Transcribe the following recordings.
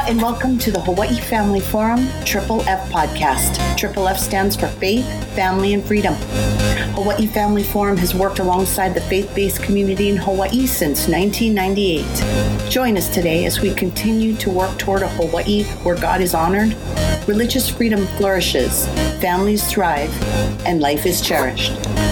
and welcome to the Hawaii Family Forum Triple F podcast. Triple F stands for Faith, Family, and Freedom. Hawaii Family Forum has worked alongside the faith-based community in Hawaii since 1998. Join us today as we continue to work toward a Hawaii where God is honored, religious freedom flourishes, families thrive, and life is cherished.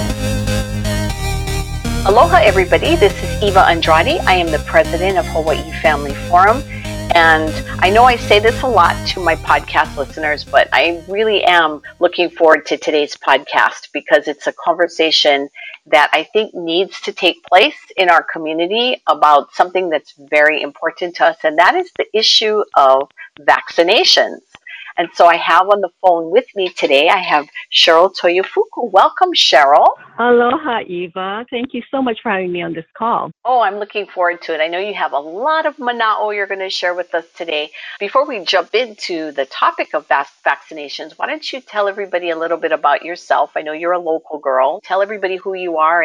Aloha, everybody. This is Eva Andrade. I am the president of Hawaii Family Forum. And I know I say this a lot to my podcast listeners, but I really am looking forward to today's podcast because it's a conversation that I think needs to take place in our community about something that's very important to us, and that is the issue of vaccinations. And so I have on the phone with me today, I have Cheryl Toyofuku. Welcome, Cheryl. Aloha, Eva. Thank you so much for having me on this call. Oh, I'm looking forward to it. I know you have a lot of mana'o you're going to share with us today. Before we jump into the topic of vaccinations, why don't you tell everybody a little bit about yourself? I know you're a local girl. Tell everybody who you are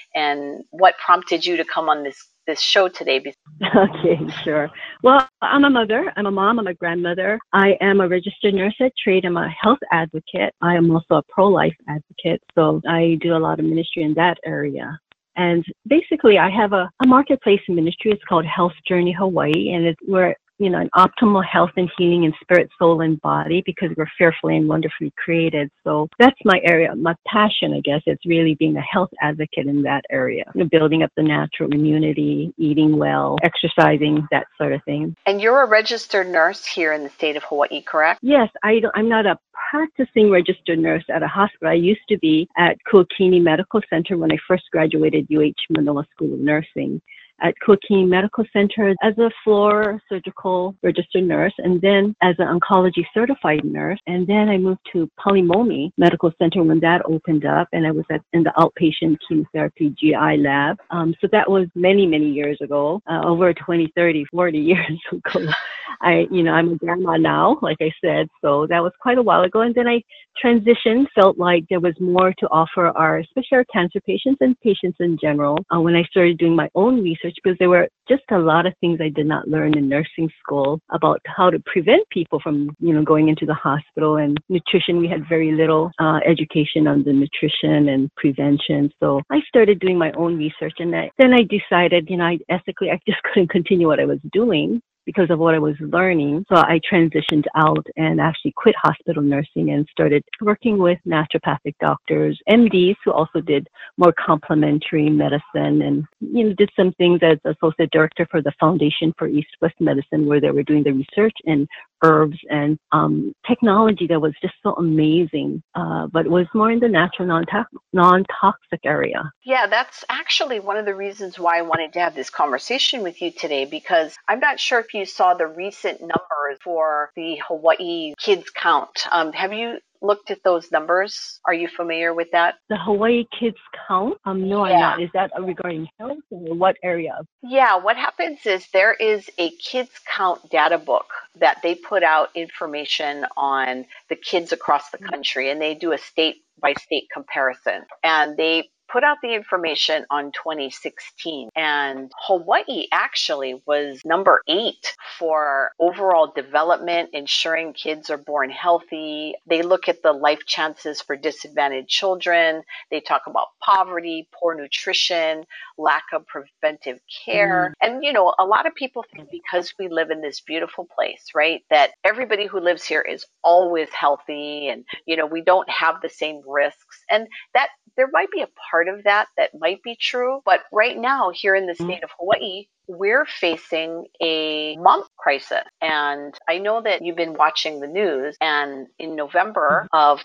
and what prompted you to come on this show today. Okay, sure. Well, I'm a mother, I'm a mom, I'm a grandmother. I am a registered nurse at trade. I'm a health advocate. I am also a pro-life advocate. So I do a lot of ministry in that area. And basically, I have a marketplace ministry. It's called Health Journey Hawaii. And we're an optimal health and healing in spirit, soul, and body because we're fearfully and wonderfully created. So that's my area. My passion, I guess, is really being a health advocate in that area. Building up the natural immunity, eating well, exercising, that sort of thing. And you're a registered nurse here in the state of Hawaii, correct? Yes, I'm not a practicing registered nurse at a hospital. I used to be at Kuakini Medical Center when I first graduated UH Manila School of Nursing. At Kuakini Medical Center as a floor surgical registered nurse, and then as an oncology certified nurse. And then I moved to Palimomi Medical Center when that opened up, and I was in the outpatient chemotherapy GI lab. So that was many, many years ago, over 20, 30, 40 years ago. I'm a grandma now, like I said, so that was quite a while ago. And then I transitioned, felt like there was more to offer especially our cancer patients and patients in general, when I started doing my own research, because there were just a lot of things I did not learn in nursing school about how to prevent people from, going into the hospital. And nutrition, we had very little education on the nutrition and prevention. So I started doing my own research, and then I decided, I just couldn't continue what I was doing because of what I was learning. So I transitioned out and actually quit hospital nursing and started working with naturopathic doctors, MDs, who also did more complementary medicine, and did some things as associate director for the Foundation for East-West Medicine, where they were doing the research in herbs and technology that was just so amazing, but it was more in the natural, non-toxic area. Yeah, that's actually one of the reasons why I wanted to have this conversation with you today, because I'm not sure if you saw the recent numbers for the Hawaii kids count. Have you looked at those numbers? Are you familiar with that? The Hawaii kids count? No, I'm not. Is that regarding health or what area? Yeah, what happens is there is a kids count data book that they put out information on the kids across the country, and they do a state by state comparison. And they put out the information on 2016, and Hawaii actually was number 8 for overall development, ensuring kids are born healthy. They look at the life chances for disadvantaged children. They talk about poverty, poor nutrition, lack of preventive care. And, a lot of people think because we live in this beautiful place, right, that everybody who lives here is always healthy and, we don't have the same risks. And that there might be a part of that might be true. But right now here in the state of Hawaii, we're facing a mumps crisis. And I know that you've been watching the news, and in November of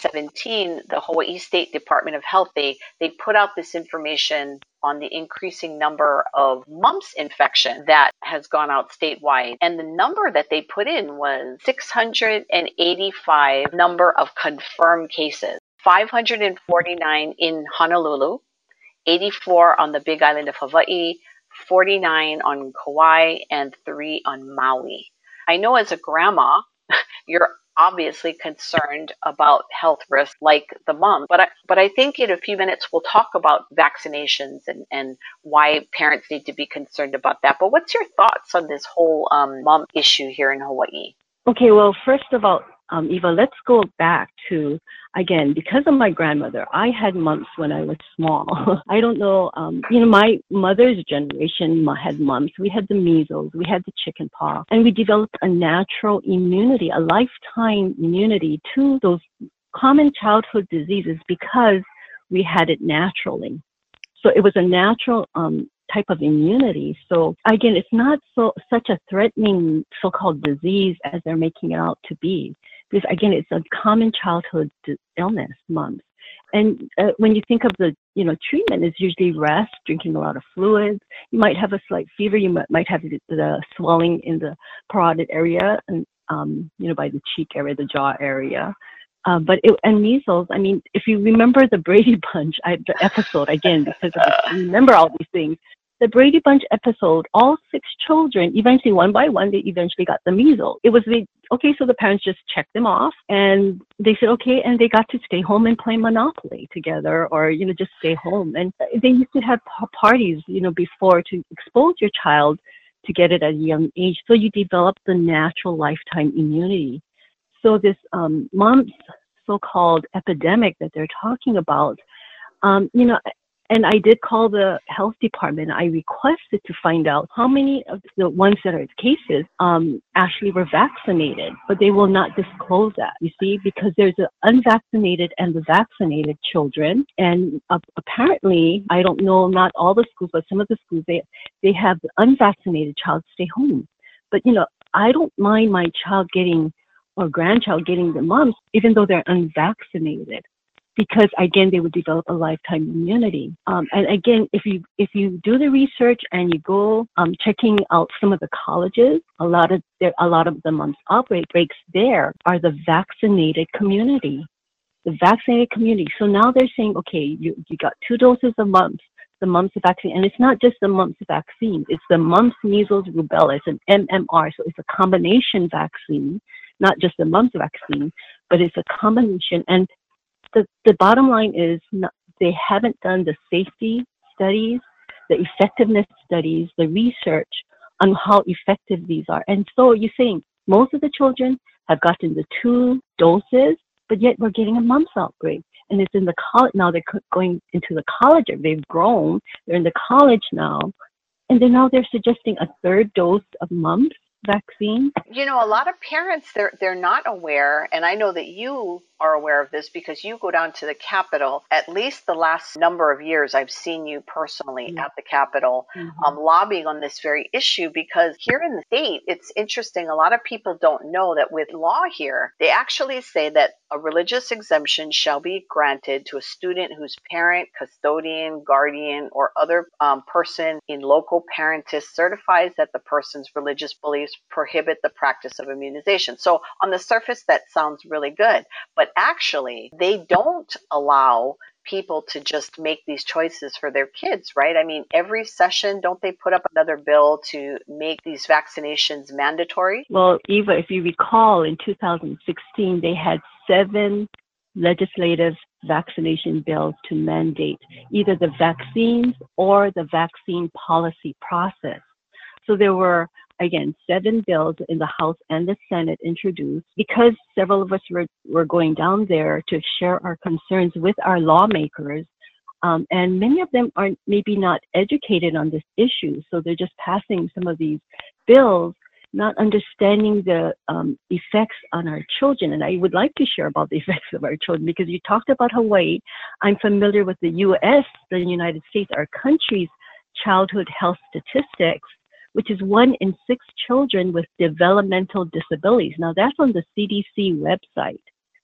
2017, the Hawaii State Department of Health, they put out this information on the increasing number of mumps infection that has gone out statewide. And the number that they put in was 685 number of confirmed cases, 549 in Honolulu, 84 on the Big Island of Hawaii, 49 on Kauai, and 3 on Maui. I know as a grandma, you're obviously concerned about health risks like the mum. But I think in a few minutes we'll talk about vaccinations and why parents need to be concerned about that. But what's your thoughts on this whole mum issue here in Hawaii? Okay, well, first of all, Eva, let's go back to, again, because of my grandmother, I had mumps when I was small. I don't know, my mother's generation had mumps. We had the measles, we had the chicken pox, and we developed a natural immunity, a lifetime immunity to those common childhood diseases because we had it naturally. So it was a natural type of immunity. So again, it's not such a threatening so-called disease as they're making it out to be. Because again, it's a common childhood illness, mumps. And when you think of the, treatment is usually rest, drinking a lot of fluids. You might have a slight fever. You might have the swelling in the parotid area and, by the cheek area, the jaw area. And measles, I mean, if you remember the Brady Bunch, the episode, again, because I remember all these things, the Brady Bunch episode, all 6 children, eventually one by one, they eventually got the measles. It was so the parents just checked them off and they said, okay, and they got to stay home and play Monopoly together or, just stay home. And they used to have parties, before to expose your child to get it at a young age. So you develop the natural lifetime immunity. So this mumps so-called epidemic that they're talking about, and I did call the health department. I requested to find out how many of the ones that are cases actually were vaccinated, but they will not disclose that, you see, because there's the unvaccinated and the vaccinated children. And apparently, I don't know, not all the schools, but some of the schools, they have the unvaccinated child stay home. But, I don't mind my child or grandchild getting the mumps, even though they're unvaccinated, because again, they would develop a lifetime immunity. And again, if you do the research and you go checking out some of the colleges, a lot of the mumps outbreaks there are the vaccinated community. The vaccinated community. So now they're saying, okay, you got 2 doses of mumps, the mumps vaccine, and it's not just the mumps vaccine, it's the mumps, measles, rubella, it's an MMR, so it's a combination vaccine. Not just the mumps vaccine, but it's a combination. And the bottom line is they haven't done the safety studies, the effectiveness studies, the research on how effective these are. And so you're saying most of the children have gotten the 2 doses, but yet we're getting a mumps outbreak. And it's in the college now. They're going into the college. They've grown. They're in the college now, and then now they're suggesting a 3rd dose of mumps vaccine. A lot of parents, they're not aware, and I know that you are aware of this because you go down to the Capitol. At least the last number of years, I've seen you personally at the Capitol lobbying on this very issue, because here in the state, it's interesting. A lot of people don't know that with law here, they actually say that a religious exemption shall be granted to a student whose parent, custodian, guardian, or other person in local parentage certifies that the person's religious beliefs prohibit the practice of immunization. So on the surface, that sounds really good, but actually they don't allow people to just make these choices for their kids, right? I mean, every session, don't they put up another bill to make these vaccinations mandatory? Well, Eva, if you recall, in 2016, they had 7 legislative vaccination bills to mandate either the vaccines or the vaccine policy process. So there were, again, 7 bills in the House and the Senate introduced because several of us were going down there to share our concerns with our lawmakers. And many of them are maybe not educated on this issue. So they're just passing some of these bills, not understanding the effects on our children. And I would like to share about the effects of our children because you talked about Hawaii. I'm familiar with the U.S., the United States, our country's childhood health statistics, which is 1 in 6 children with developmental disabilities. Now that's on the CDC website.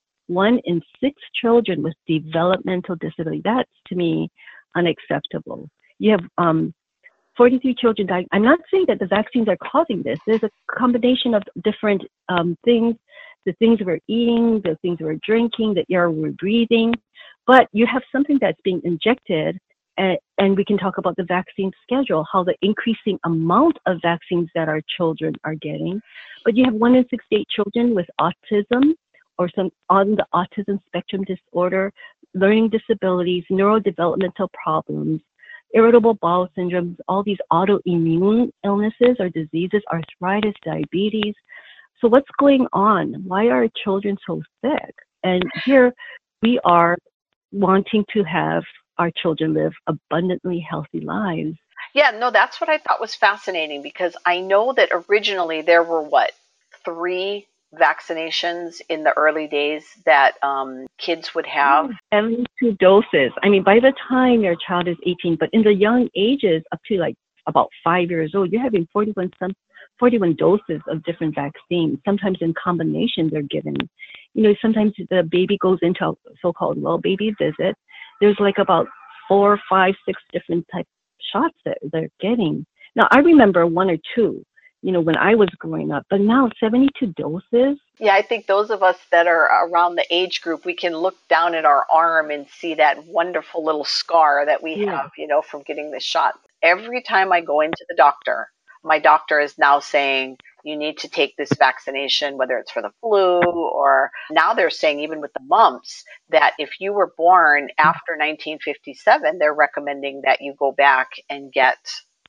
1 in 6 children with developmental disability. That's, to me, unacceptable. You have 43 children dying. I'm not saying that the vaccines are causing this. There's a combination of different things, the things we're eating, the things we're drinking, the air we're breathing. But you have something that's being injected, and we can talk about the vaccine schedule, how the increasing amount of vaccines that our children are getting. But you have 1 in 68 children with autism. or some on the autism spectrum disorder, learning disabilities, neurodevelopmental problems, irritable bowel syndromes, all these autoimmune illnesses or diseases, arthritis, diabetes. So what's going on? Why are children so sick? And here we are wanting to have our children live abundantly healthy lives. Yeah, no, that's what I thought was fascinating, because I know that originally there were, 3 vaccinations in the early days that kids would have. At least 2 doses. I mean, by the time your child is 18, but in the young ages, up to like about 5 years old, you're having 41 doses of different vaccines. Sometimes in combination, they're given. You know, sometimes the baby goes into a so-called well baby visit. There's like about 4, 5, 6 different type shots that they're getting. Now, I remember 1 or 2, you know, when I was growing up, but now 72 doses. Yeah, I think those of us that are around the age group, we can look down at our arm and see that wonderful little scar that we have, you know, from getting the shot. Every time I go into the doctor, my doctor is now saying, you need to take this vaccination, whether it's for the flu, or now they're saying even with the mumps, that if you were born after 1957, they're recommending that you go back and get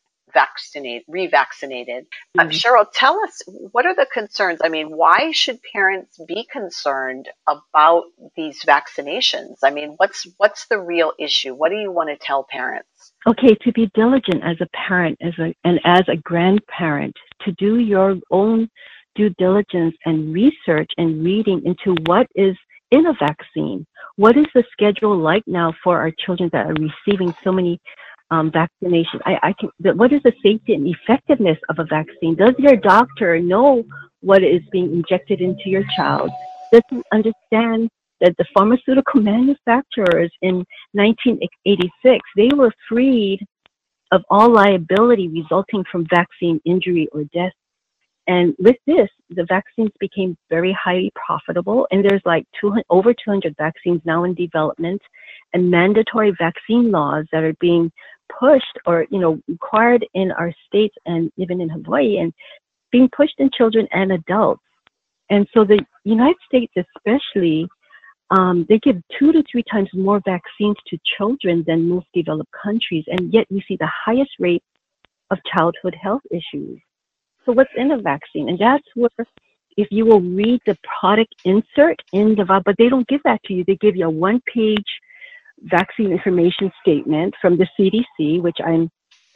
revaccinated. Cheryl, tell us, what are the concerns? I mean, why should parents be concerned about these vaccinations? I mean, what's the real issue? What do you want to tell parents? Okay, to be diligent as a parent and as a grandparent, to do your own due diligence and research and reading into what is in a vaccine. What is the schedule like now for our children that are receiving so many vaccination? What is the safety and effectiveness of a vaccine? Does your doctor know what is being injected into your child? Does he understand that the pharmaceutical manufacturers in 1986, they were freed of all liability resulting from vaccine injury or death? And with this, the vaccines became very highly profitable, and there's like over 200 vaccines now in development, and mandatory vaccine laws that are being pushed or, you know, required in our states and even in Hawaii, and being pushed in children and adults. And so the United States especially, they give 2 to 3 times more vaccines to children than most developed countries, and yet we see the highest rate of childhood health issues. So what's in a vaccine? And that's where, if you will read the product insert in the, but they don't give that to you. They give you a 1-page vaccine information statement from the CDC, which I'm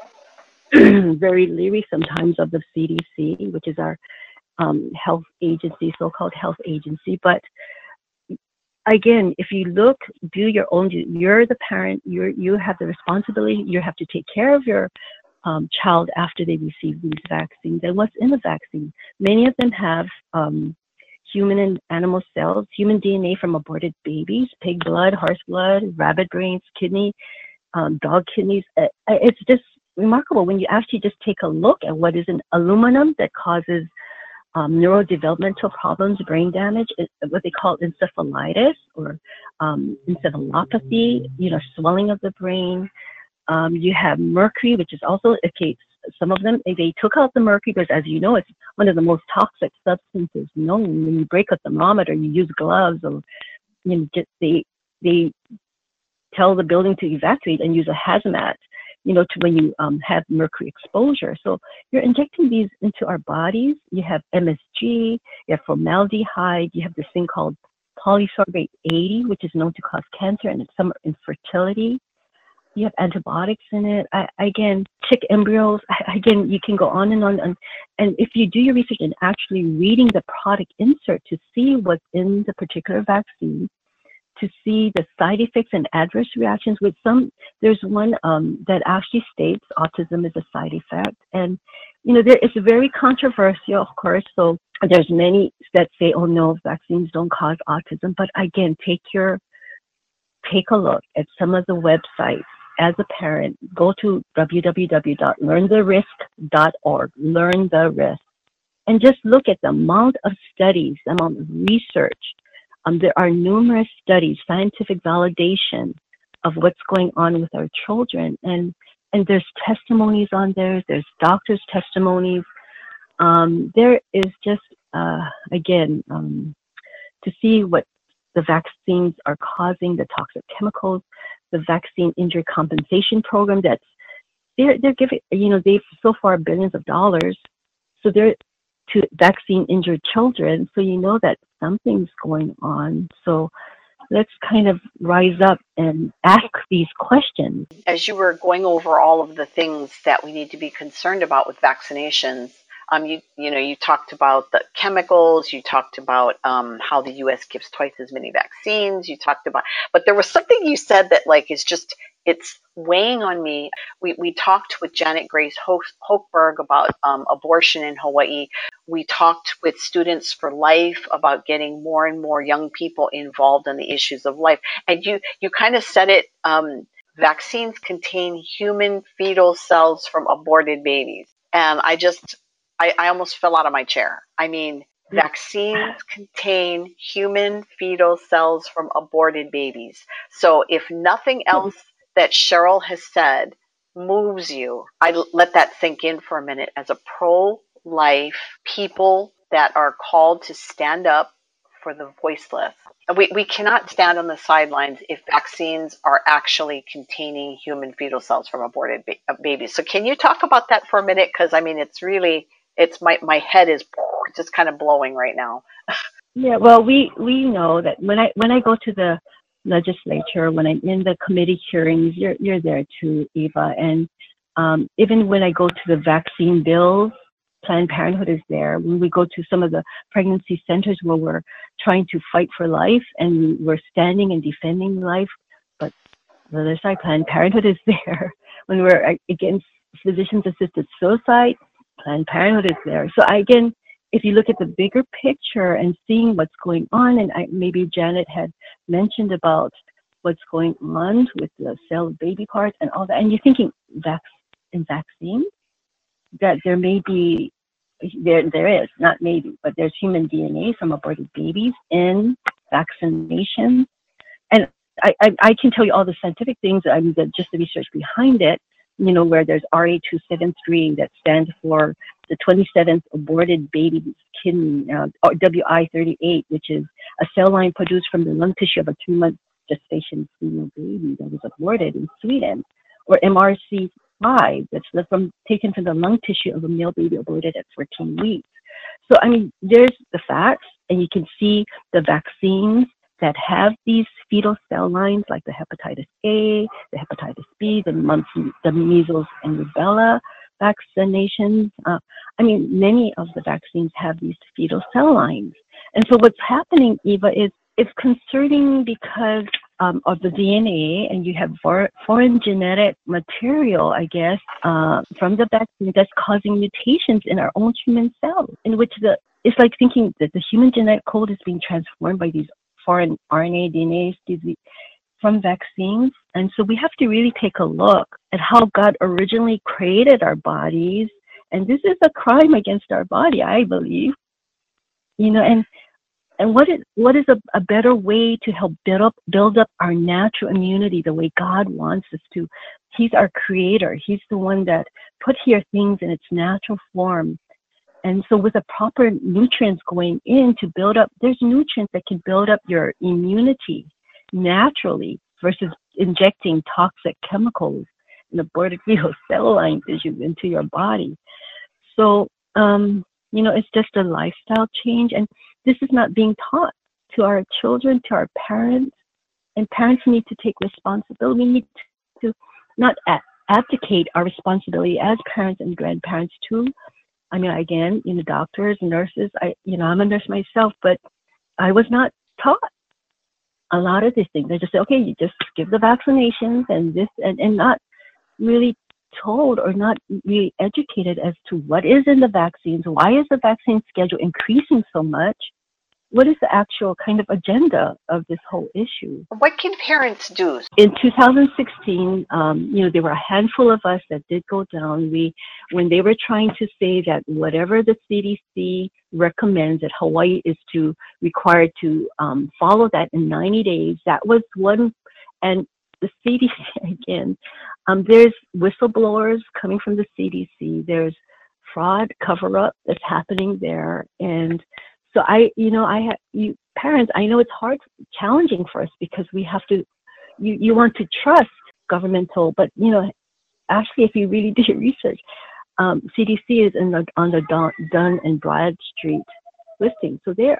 very leery sometimes of the CDC, which is our health agency, so-called health agency. But again, if you look, do your own, you're the parent, you have the responsibility, you have to take care of your child after they receive these vaccines. And what's in the vaccine? Many of them have human and animal cells, human DNA from aborted babies, pig blood, horse blood, rabbit brains, kidney, dog kidneys. It's just remarkable when you actually just take a look at what is in aluminum that causes neurodevelopmental problems, brain damage, what they call encephalitis or encephalopathy, you know, swelling of the brain. You have mercury, which is also a case. Some of them, they took out the mercury because, as you know, it's one of the most toxic substances known. When you break a thermometer, you use gloves, or you know, they tell the building to evacuate and use a hazmat, you know, to when you have mercury exposure. So you're injecting these into our bodies. You have MSG, you have formaldehyde, you have this thing called polysorbate 80, which is known to cause cancer and some infertility. You have antibiotics in it. Again, chick embryos. Again, you can go on and on. And if you do your research and actually reading the product insert to see what's in the particular vaccine, to see the side effects and adverse reactions with some, there's one that actually states autism is a side effect. And, you know, it's very controversial, of course. So there's many that say, oh no, vaccines don't cause autism. But again, take a look at some of the websites. As a parent, go to www.learntherisk.org, learn the risk, and just look at the amount of studies, the amount of research. There are numerous studies, scientific validation of what's going on with our children, and there's testimonies on there. There's doctors' testimonies. There is just again to see what the vaccines are causing, the toxic chemicals, the vaccine injury compensation program they're giving, they've so far billions of dollars. So they're to vaccine injured children. So that something's going on. So let's kind of rise up and ask these questions. As you were going over all of the things that we need to be concerned about with vaccinations, you talked about the chemicals, you talked about how the U.S. gives twice as many vaccines, but there was something you said that it's weighing on me. We talked with Janet Grace Hochberg about abortion in Hawaii. We talked with Students for Life about getting more and more young people involved in the issues of life. And you kind of said it, vaccines contain human fetal cells from aborted babies. And I almost fell out of my chair. I mean, vaccines contain human fetal cells from aborted babies. So if nothing else that Cheryl has said moves you, I let that sink in for a minute. As a pro-life people that are called to stand up for the voiceless, we cannot stand on the sidelines if vaccines are actually containing human fetal cells from aborted babies. So can you talk about that for a minute? Because I mean, it's my head is just kind of blowing right now. Yeah, well, we know that when I go to the legislature, when I'm in the committee hearings, you're there too, Eva, and even when I go to the vaccine bills, Planned Parenthood is there. When we go to some of the pregnancy centers where we're trying to fight for life and we're standing and defending life, but the other side, Planned Parenthood is there. When we're against physician-assisted suicide, Planned Parenthood is there. So again, if you look at the bigger picture and seeing what's going on, and maybe Janet had mentioned about what's going on with the sale of baby parts and all that, and you're thinking vaccines, that there may be, there is, not maybe, but there's human DNA from aborted babies in vaccinations. And I can tell you all the scientific things, just the research behind it, where there's RA273 that stands for the 27th aborted baby's kidney, or WI38, which is a cell line produced from the lung tissue of a 2-month gestation female baby that was aborted in Sweden, or MRC5, that's taken from the lung tissue of a male baby aborted at 14 weeks. So, I mean, there's the facts, and you can see the vaccines that have these fetal cell lines, like the hepatitis A, the hepatitis B, the measles and rubella vaccinations. Many of the vaccines have these fetal cell lines. And so what's happening, Eva, is it's concerning because of the DNA, and you have foreign genetic material, I guess, from the vaccine that's causing mutations in our own human cells, in which it's like thinking that the human genetic code is being transformed by these foreign RNA, DNA from vaccines. And so we have to really take a look at how God originally created our bodies. And this is a crime against our body, I believe. And what is a better way to help build up our natural immunity the way God wants us to? He's our creator. He's the one that put here things in its natural form. And so with the proper nutrients going in to build up, there's nutrients that can build up your immunity naturally versus injecting toxic chemicals and aborted fetal cell line tissues into your body. So, it's just a lifestyle change. And this is not being taught to our children, to our parents. And parents need to take responsibility. We need to not abdicate our responsibility as parents and grandparents too. Again, doctors, nurses, I'm a nurse myself, but I was not taught a lot of these things. They just say, okay, you just give the vaccinations and this, and not really told or not really educated as to what is in the vaccines. Why is the vaccine schedule increasing so much? What is the actual kind of agenda of this whole issue? What can parents do? In 2016, there were a handful of us that did go down. When they were trying to say that whatever the CDC recommends that Hawaii is required to follow that in 90 days, that was one. And the CDC, again, there's whistleblowers coming from the CDC. There's fraud cover-up that's happening there. And So parents, I know it's hard, challenging for us because we have to, you want to trust governmental, but actually, if you really do your research, CDC is on the Dun and Bradstreet listing. So they're,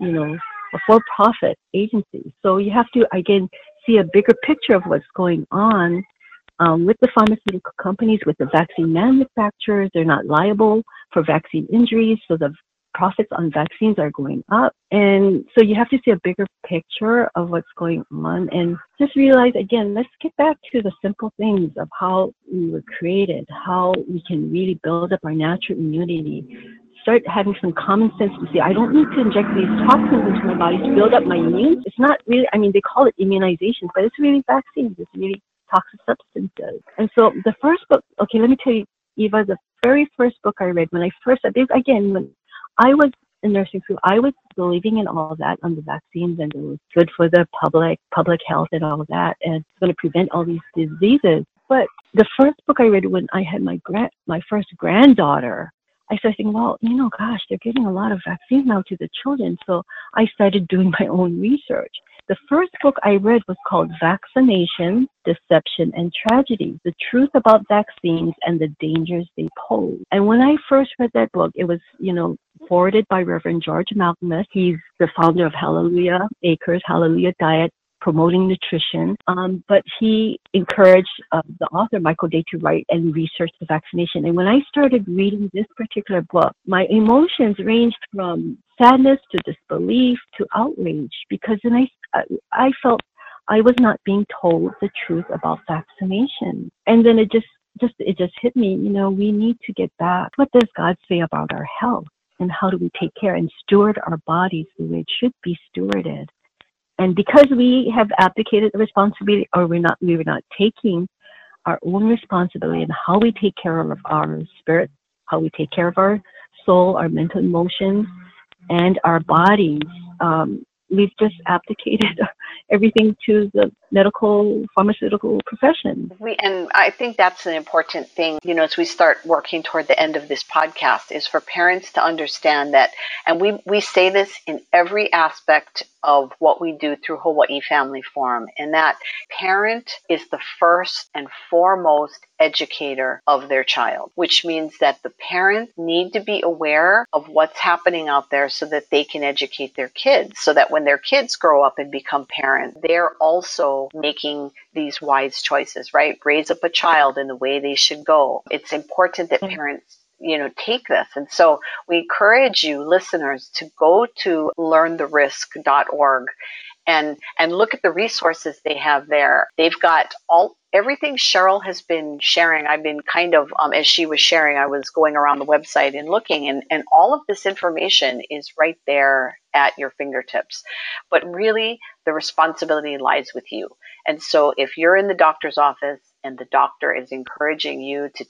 a for-profit agency. So you have to, again, see a bigger picture of what's going on with the pharmaceutical companies, with the vaccine manufacturers. They're not liable for vaccine injuries, so the profits on vaccines are going up. And so you have to see a bigger picture of what's going on and just realize, again, let's get back to the simple things of how we were created, how we can really build up our natural immunity. Start having some common sense to say, I don't need to inject these toxins into my body to build up my immune. It's not really, they call it immunization, but it's really vaccines. It's really toxic substances. And so the first book, okay, let me tell you, Eva, the very first book I read when I first, again, when I was in nursing school, I was believing in all that on the vaccines, and it was good for the public health and all of that, and it's going to prevent all these diseases. But the first book I read when I had my first granddaughter, I started thinking, well, gosh, they're giving a lot of vaccines now to the children. So I started doing my own research. The first book I read was called Vaccination, Deception, and Tragedy, The Truth About Vaccines and the Dangers They Pose. And when I first read that book, it was, forwarded by Reverend George Malcolmus. He's the founder of Hallelujah Acres, Hallelujah Diet, promoting nutrition, but he encouraged the author, Michael Day, to write and research the vaccination. And when I started reading this particular book, my emotions ranged from sadness to disbelief to outrage, because then I felt I was not being told the truth about vaccination. And then it just hit me, we need to get back. What does God say about our health? And how do we take care and steward our bodies the way it should be stewarded? And because we have abdicated the responsibility, or we were not taking our own responsibility in how we take care of our spirit, how we take care of our soul, our mental emotions, and our bodies, we've just abdicated everything to the medical, pharmaceutical profession. And I think that's an important thing, as we start working toward the end of this podcast, is for parents to understand that, and we say this in every aspect of what we do through Hawaii Family Forum, and that parent is the first and foremost educator of their child, which means that the parents need to be aware of what's happening out there so that they can educate their kids, so that when their kids grow up and become parents, they're also making these wise choices, right? Raise up a child in the way they should go. It's important that parents take this. And so we encourage you listeners to go to learntherisk.org and look at the resources they have there. They've got everything Cheryl has been sharing. I've been kind of, as she was sharing, I was going around the website and looking, and all of this information is right there at your fingertips. But really, the responsibility lies with you. And so if you're in the doctor's office and the doctor is encouraging you to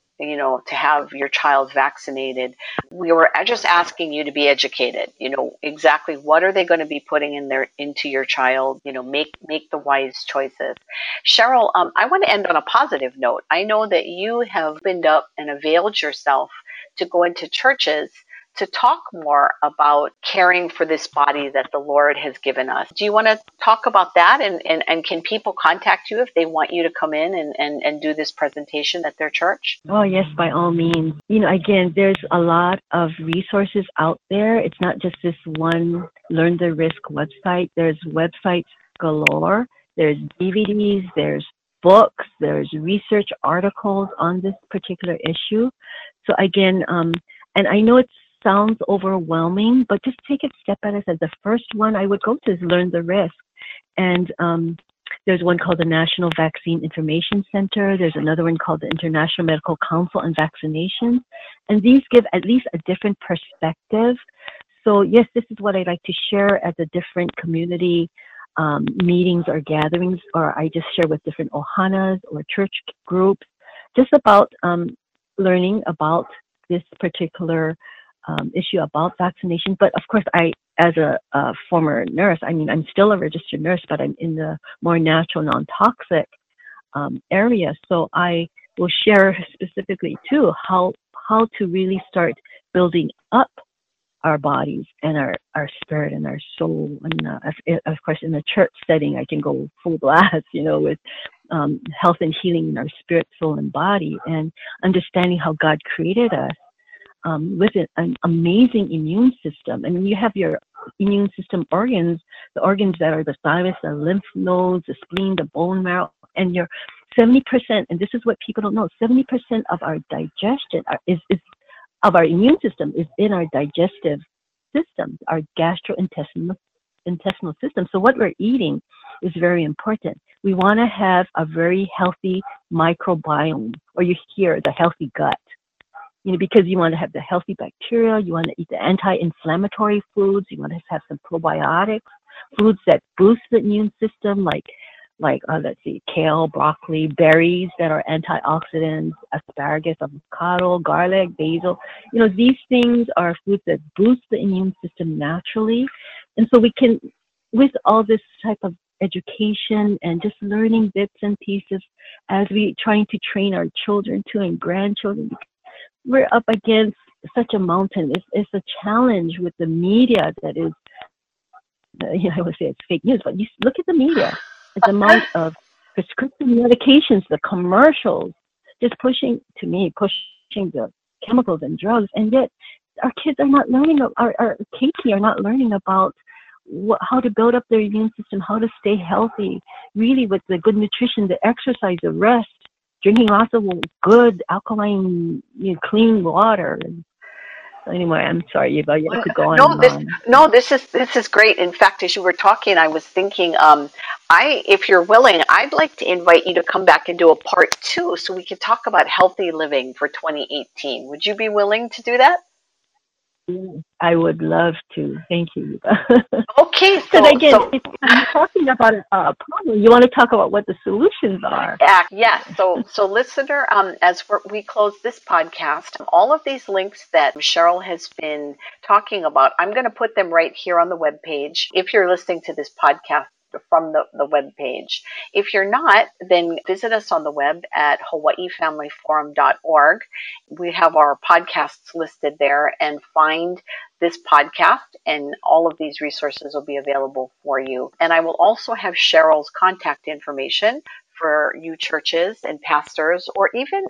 to have your child vaccinated, we were just asking you to be educated. Exactly what are they going to be putting into your child? Make the wise choices. Cheryl, I want to end on a positive note. I know that you have opened up and availed yourself to go into churches to talk more about caring for this body that the Lord has given us. Do you want to talk about that? And can people contact you if they want you to come in and do this presentation at their church? Oh, yes, by all means. Again, there's a lot of resources out there. It's not just this one Learn the Risk website. There's websites galore. There's DVDs, there's books, there's research articles on this particular issue. So again, and I know it sounds overwhelming, but just take it step by step. The first one I would go to is Learn the Risk. And there's one called the National Vaccine Information Center. There's another one called the International Medical Council on Vaccinations. And these give at least a different perspective. So yes, this is what I like to share at the different community meetings or gatherings, or I just share with different Ohanas or church groups, just about learning about this particular issue about vaccination. But of course, I, as a former nurse, I'm still a registered nurse, but I'm in the more natural, non-toxic area. So I will share specifically too how to really start building up our bodies and our spirit and our soul. And of course, in a church setting, I can go full blast, with health and healing in our spirit, soul, and body, and understanding how God created us with an amazing immune system. I mean, you have your immune system organs, the organs that are the thymus, the lymph nodes, the spleen, the bone marrow, and your 70%, and this is what people don't know, 70% of our digestion of our immune system is in our digestive system, our gastrointestinal system. So what we're eating is very important. We want to have a very healthy microbiome, or you hear the healthy gut, because you want to have the healthy bacteria, you want to eat the anti-inflammatory foods, you want to have some probiotics, foods that boost the immune system, like let's see, kale, broccoli, berries that are antioxidants, asparagus, avocado, garlic, basil. These things are foods that boost the immune system naturally. And so we can, with all this type of education and just learning bits and pieces as we trying to train our children too and grandchildren, we're up against such a mountain. It's a challenge with the media that is, I would say it's fake news, but you look at the media. The amount of prescription medications, the commercials, just pushing the chemicals and drugs, and yet our kids are not learning, our Katie are not learning about how to build up their immune system, how to stay healthy, really with the good nutrition, the exercise, the rest, drinking lots of good alkaline, clean water. Anyway, I'm sorry, Eva. You have to go on. This is great. In fact, as you were talking, I was thinking, if you're willing, I'd like to invite you to come back and do a part 2 so we can talk about healthy living for 2018. Would you be willing to do that? I would love to. Thank you, Eva. Okay. So again, if you're talking about a problem, you want to talk about what the solutions are. Yes. So listener, as we close this podcast, all of these links that Cheryl has been talking about, I'm going to put them right here on the webpage. If you're listening to this podcast from the web page. If you're not, then visit us on the web at hawaiifamilyforum.org. We have our podcasts listed there, and find this podcast, and all of these resources will be available for you. And I will also have Cheryl's contact information for you churches and pastors, or even,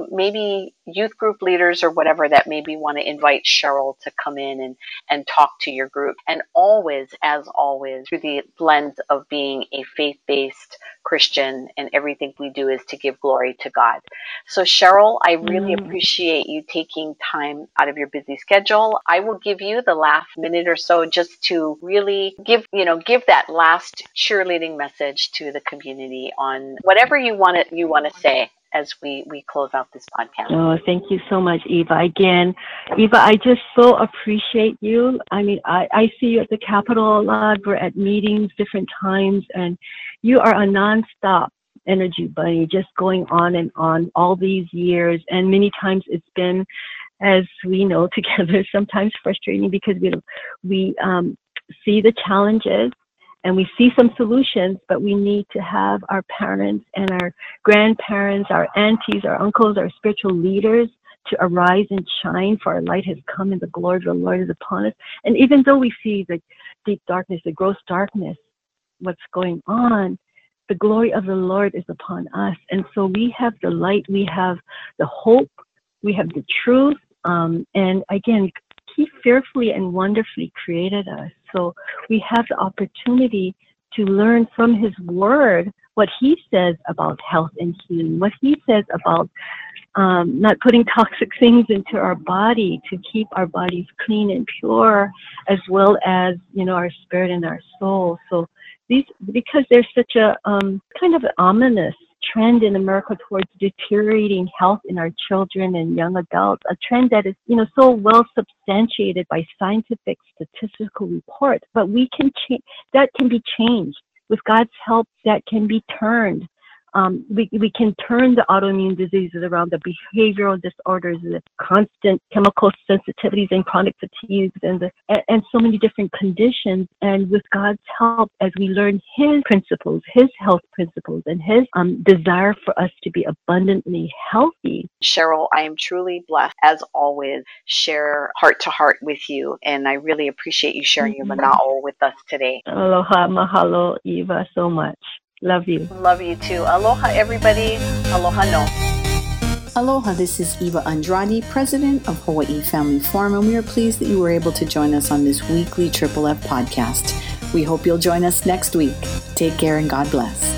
maybe youth group leaders or whatever that maybe want to invite Cheryl to come in and talk to your group. And always, as always, through the lens of being a faith-based Christian, and everything we do is to give glory to God. So Cheryl, I really appreciate you taking time out of your busy schedule. I will give you the last minute or so just to really give that last cheerleading message to the community on whatever you want to say as we close out this podcast. Oh, thank you so much, Eva. Again, Eva, I just so appreciate you. I mean, I see you at the Capitol a lot. We're at meetings different times, and you are a nonstop energy bunny, just going on and on all these years. And many times it's been, as we know together, sometimes frustrating because we see the challenges and we see some solutions, but we need to have our parents and our grandparents, our aunties, our uncles, our spiritual leaders to arise and shine, for our light has come and the glory of the Lord is upon us. And even though we see the deep darkness, the gross darkness, what's going on, the glory of the Lord is upon us. And so we have the light, we have the hope, we have the truth. And again, He fearfully and wonderfully created us. So we have the opportunity to learn from His Word what He says about health and healing, what He says about not putting toxic things into our body, to keep our bodies clean and pure, as well as, our spirit and our soul. So because there's such a kind of an ominous trend in America towards deteriorating health in our children and young adults, a trend that is, so well substantiated by scientific statistical reports. But we can change, that can be changed. With God's help, that can be turned. we can turn the autoimmune diseases around, the behavioral disorders, the constant chemical sensitivities and chronic fatigues, and so many different conditions. And with God's help, as we learn His principles, His health principles, and His desire for us to be abundantly healthy. Cheryl, I am truly blessed, as always, share heart to heart with you. And I really appreciate you sharing your mana'o with us today. Aloha, mahalo, Eva, so much. Love you. Love you too. Aloha, everybody. Aloha no. Aloha, this is Eva Andrade, President of Hawaii Family Forum, and we are pleased that you were able to join us on this weekly Triple F podcast. We hope you'll join us next week. Take care and God bless.